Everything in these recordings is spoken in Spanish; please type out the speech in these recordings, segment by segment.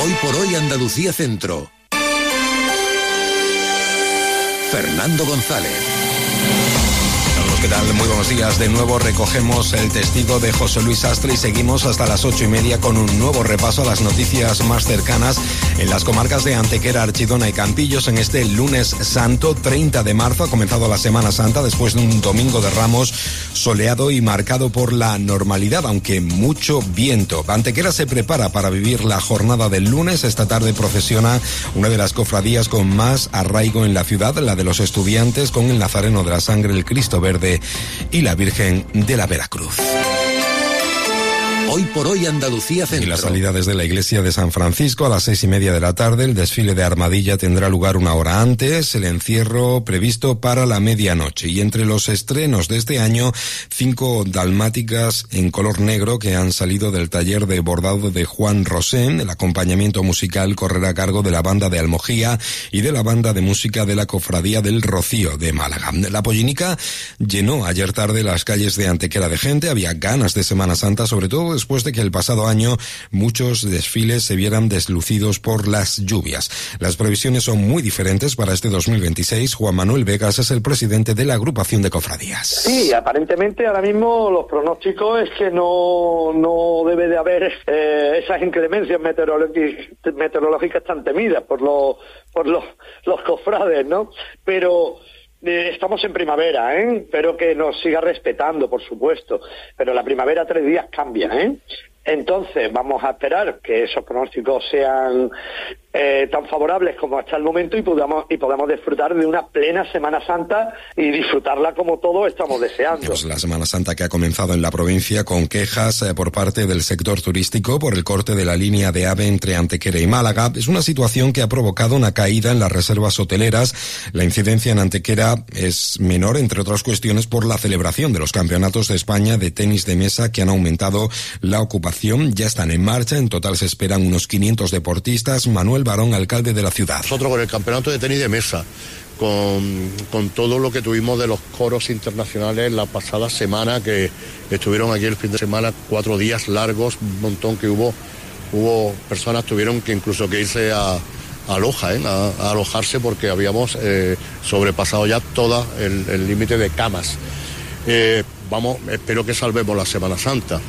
Hoy por hoy Andalucía Centro. Fernando González. ¿Qué tal? Muy buenos días. De nuevo recogemos el testigo de José Luis Astre y seguimos hasta las 8:30 con un nuevo repaso a las noticias más cercanas en las comarcas de Antequera, Archidona y Campillos en este lunes santo, 30 de marzo. Ha comenzado la Semana Santa después de un domingo de Ramos soleado y marcado por la normalidad, aunque mucho viento. Antequera se prepara para vivir la jornada del lunes. Esta tarde procesiona una de las cofradías con más arraigo en la ciudad, la de los estudiantes, con el Nazareno de la Sangre, el Cristo Verde y la Virgen de la Veracruz. Hoy por hoy Andalucía Centro. Y la salida desde la iglesia de San Francisco a las 6:30 de la tarde. El desfile de Armadilla tendrá lugar una hora antes. El encierro previsto para la medianoche. Y entre los estrenos de este año, 5 dalmáticas en color negro que han salido del taller de bordado de Juan Rosén. El acompañamiento musical correrá a cargo de la banda de Almojía y de la banda de música de la Cofradía del Rocío de Málaga. La Pollinica llenó ayer tarde las calles de Antequera de gente. Había ganas de Semana Santa, sobre todo después de que el pasado año muchos desfiles se vieran deslucidos por las lluvias. Las previsiones son muy diferentes para este 2026. Juan Manuel Vegas es el presidente de la agrupación de cofradías. Sí, aparentemente ahora mismo los pronósticos es que no debe de haber esas inclemencias meteorológicas tan temidas por los cofrades, ¿no? Pero estamos en primavera, Espero que nos siga respetando, por supuesto. Pero la primavera 3 días cambia, Entonces vamos a esperar que esos pronósticos sean tan favorables como hasta el momento y podamos disfrutar de una plena Semana Santa y disfrutarla como todos estamos deseando. Pues la Semana Santa que ha comenzado en la provincia con quejas por parte del sector turístico por el corte de la línea de AVE entre Antequera y Málaga. Es una situación que ha provocado una caída en las reservas hoteleras. La incidencia en Antequera es menor, entre otras cuestiones, por la celebración de los campeonatos de España de tenis de mesa que han aumentado la ocupación. Ya están en marcha. En total se esperan unos 500 deportistas. Manuel Barón, alcalde de la ciudad. Nosotros con el campeonato de tenis de mesa, con todo lo que tuvimos de los coros internacionales la pasada semana, que estuvieron aquí el fin de semana, 4 días largos, un montón que hubo personas tuvieron que incluso que irse a Loja, a alojarse porque habíamos sobrepasado ya todo el límite de camas. Espero que salvemos la Semana Santa,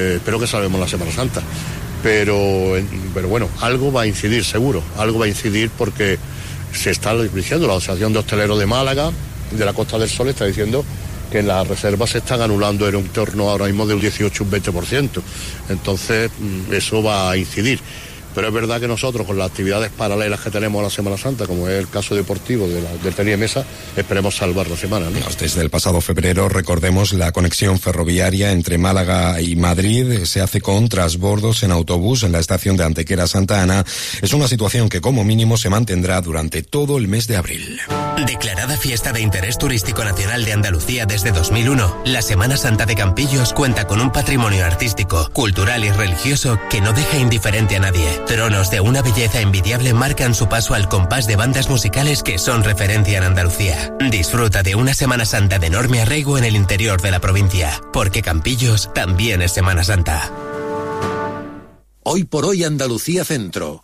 pero bueno, algo va a incidir seguro, porque se está diciendo, la Asociación de Hosteleros de Málaga, de la Costa del Sol, está diciendo que las reservas se están anulando en un torno ahora mismo del 18 un 20%, entonces eso va a incidir. Pero es verdad que nosotros, con las actividades paralelas que tenemos a la Semana Santa, como es el caso deportivo del tenis de mesa, esperemos salvar la semana, ¿no? Desde el pasado febrero, recordemos, la conexión ferroviaria entre Málaga y Madrid se hace con transbordos en autobús en la estación de Antequera Santa Ana. Es una situación que como mínimo se mantendrá durante todo el mes de abril. Declarada Fiesta de Interés Turístico Nacional de Andalucía desde 2001, la Semana Santa de Campillos cuenta con un patrimonio artístico, cultural y religioso que no deja indiferente a nadie. Tronos de una belleza envidiable marcan su paso al compás de bandas musicales que son referencia en Andalucía. Disfruta de una Semana Santa de enorme arraigo en el interior de la provincia, porque Campillos también es Semana Santa. Hoy por hoy Andalucía Centro.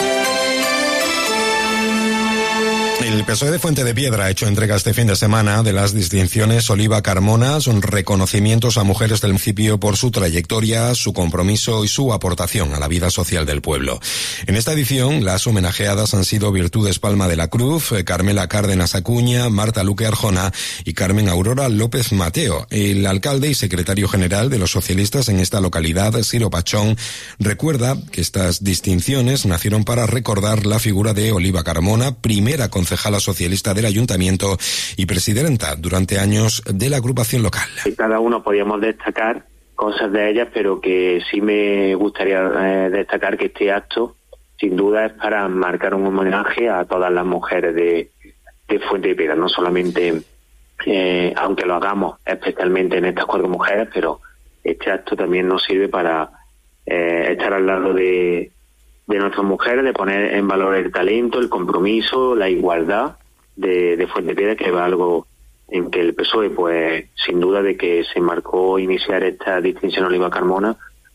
El PSOE de Fuente de Piedra ha hecho entrega este fin de semana de las distinciones Oliva Carmona. Son reconocimientos a mujeres del municipio por su trayectoria, su compromiso y su aportación a la vida social del pueblo. En esta edición, las homenajeadas han sido Virtudes Palma de la Cruz, Carmela Cárdenas Acuña, Marta Luque Arjona y Carmen Aurora López Mateo. El alcalde y secretario general de los socialistas en esta localidad, Ciro Pachón, recuerda que estas distinciones nacieron para recordar la figura de Oliva Carmona, primera concejala socialista del ayuntamiento y presidenta durante años de la agrupación local. Cada uno podíamos destacar cosas de ellas, pero que sí me gustaría destacar que este acto sin duda es para marcar un homenaje a todas las mujeres de Fuente de Piedra, no solamente aunque lo hagamos especialmente en estas 4 mujeres, pero este acto también nos sirve para estar al lado de nuestras mujeres, de poner en valor el talento, el compromiso, la igualdad de Fuentepiedra, que es algo en que el PSOE, pues sin duda de que se marcó iniciar esta distinción Oliva Carmona,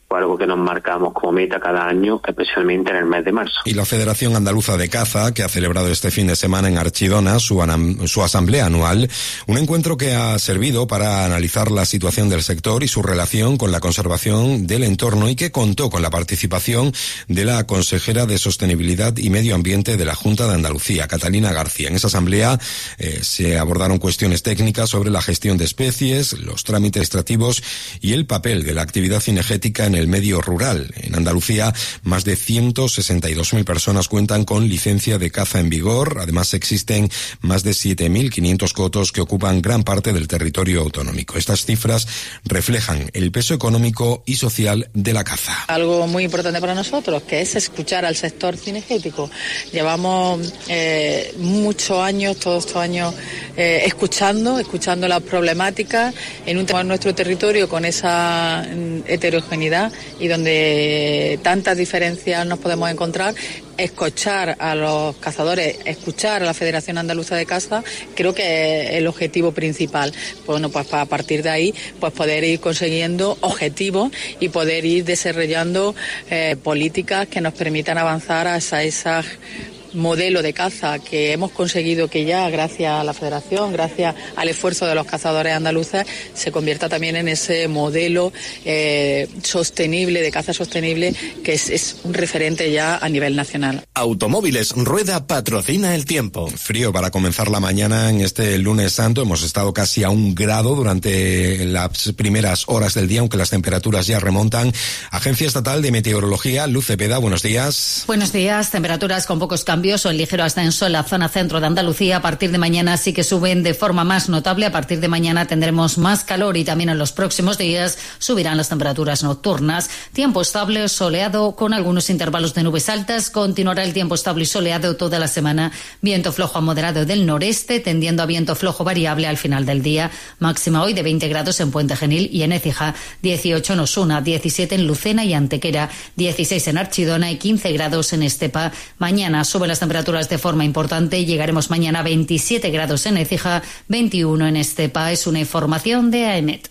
fue algo que nos marcamos como meta cada año, especialmente en el mes de marzo. Y la Federación Andaluza de Caza, que ha celebrado este fin de semana en Archidona su asamblea anual, un encuentro que ha servido para analizar la situación del sector y su relación con la conservación del entorno, y que contó con la participación de la consejera de Sostenibilidad y Medio Ambiente de la Junta de Andalucía, Catalina García. En esa asamblea se abordaron cuestiones técnicas sobre la gestión de especies, los trámites administrativos y el papel de la actividad cinegética en el medio rural. En Andalucía, más de 162.000 personas cuentan con licencia de caza en vigor. Además, existen más de 7.500 cotos que ocupan gran parte del territorio autonómico. Estas cifras reflejan el peso económico y social de la caza. Algo muy importante para nosotros, que es escuchar al sector cinegético. Llevamos muchos años, todos estos años, escuchando las problemáticas en nuestro territorio con esa heterogeneidad y donde tantas diferencias nos podemos encontrar. Escuchar a los cazadores, escuchar a la Federación Andaluza de Caza, creo que es el objetivo principal. Bueno, pues a partir de ahí, pues poder ir consiguiendo objetivos y poder ir desarrollando políticas que nos permitan avanzar hacia esas modelo de caza que hemos conseguido que ya, gracias a la Federación, gracias al esfuerzo de los cazadores andaluces, se convierta también en ese modelo sostenible, de caza sostenible, que es un referente ya a nivel nacional. Automóviles Rueda patrocina el tiempo. Frío para comenzar la mañana en este lunes santo. Hemos estado casi a 1 grado durante las primeras horas del día, aunque las temperaturas ya remontan. Agencia Estatal de Meteorología, Luz Cepeda, buenos días. Buenos días. Temperaturas con pocos cambios o en ligero ascenso en la zona centro de Andalucía. A partir de mañana sí que suben de forma más notable. A partir de mañana tendremos más calor y también en los próximos días subirán las temperaturas nocturnas. Tiempo estable, soleado, con algunos intervalos de nubes altas. Continuará el tiempo estable y soleado toda la semana. Viento flojo a moderado del noreste, tendiendo a viento flojo variable al final del día. Máxima hoy de 20 grados en Puente Genil y en Écija, 18 en Osuna, 17 en Lucena y Antequera, 16 en Archidona y 15 grados en Estepa. Mañana suben las temperaturas de forma importante y llegaremos mañana a 27 grados en Écija, 21 en Estepa. Es una información de AEMET.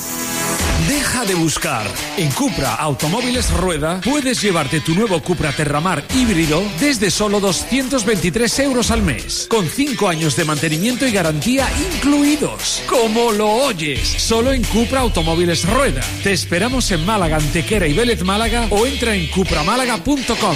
Deja de buscar. En Cupra Automóviles Rueda puedes llevarte tu nuevo Cupra Terramar híbrido desde solo 223 euros al mes, con 5 años de mantenimiento y garantía incluidos. Como lo oyes, solo en Cupra Automóviles Rueda. Te esperamos en Málaga, Antequera y Vélez Málaga, o entra en cupramálaga.com.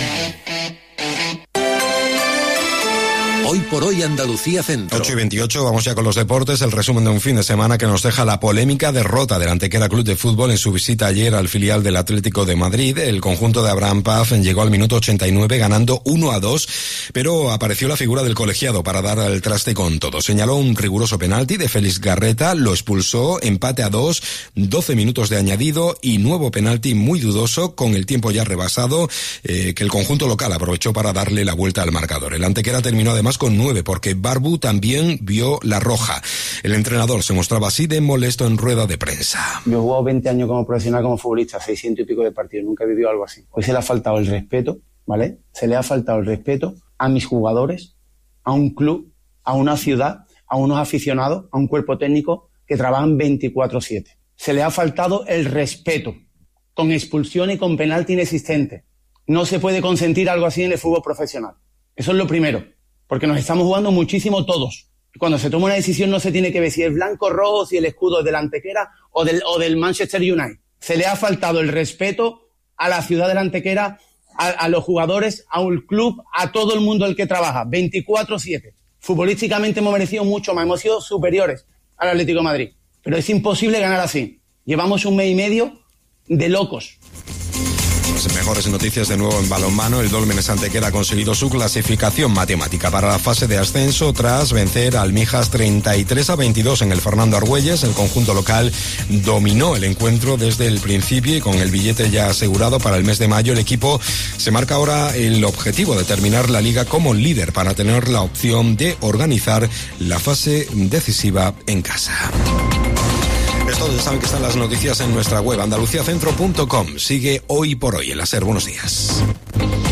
Hoy por hoy Andalucía Centro. 8:28, vamos ya con los deportes. El resumen de un fin de semana que nos deja la polémica derrota del Antequera Club de Fútbol en su visita ayer al filial del Atlético de Madrid. El conjunto de Abraham Paz llegó al minuto 89 ganando 1-2, pero apareció la figura del colegiado para dar al traste con todo. Señaló un riguroso penalti de Félix Garreta, lo expulsó, empate a 2, 12 minutos de añadido y nuevo penalti muy dudoso con el tiempo ya rebasado, que el conjunto local aprovechó para darle la vuelta al marcador. El Antequera terminó además con 9 porque Barbu también vio la roja. El entrenador se mostraba así de molesto en rueda de prensa. Yo he jugado 20 años como profesional, como futbolista, 600 y pico de partidos, nunca he vivido algo así. Hoy se le ha faltado el respeto, ¿vale? Se le ha faltado el respeto a mis jugadores, a un club, a una ciudad, a unos aficionados, a un cuerpo técnico que trabajan 24/7. Se le ha faltado el respeto, con expulsión y con penalti inexistente. No se puede consentir algo así en el fútbol profesional. Eso es lo primero. Porque nos estamos jugando muchísimo todos. Cuando se toma una decisión no se tiene que ver si es blanco, rojo, si el escudo es del Antequera o del Manchester United. Se le ha faltado el respeto a la ciudad del Antequera, a los jugadores, a un club, a todo el mundo el que trabaja, 24/7. Futbolísticamente hemos merecido mucho más, hemos sido superiores al Atlético de Madrid. Pero es imposible ganar así. Llevamos 1 mes y medio de locos. Las mejores noticias de nuevo en balonmano. El Dólmenes Antequera ha conseguido su clasificación matemática para la fase de ascenso tras vencer a Almijas 33-22 en el Fernando Argüelles. El conjunto local dominó el encuentro desde el principio y con el billete ya asegurado para el mes de mayo, el equipo se marca ahora el objetivo de terminar la liga como líder para tener la opción de organizar la fase decisiva en casa. Todos saben que están las noticias en nuestra web andaluciacentro.com. Sigue Hoy por Hoy, el SER. Buenos días.